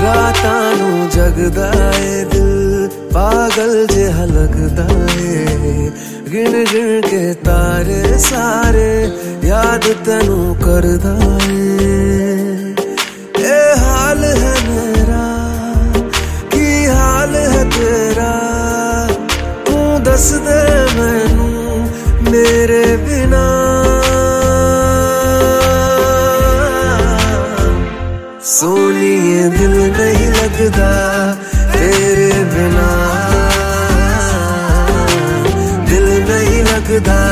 रातां नू जगदा ए दिल पागल जिहा लगदा ए गिन गिन के तारे सारे याद तैनू करदा ए हाल है मेरा की हाल है तेरा तू दस दे मैनू मेरे बिना सोनिए दिल नहीं लगदा तेरे बिना दिल नहीं लगदा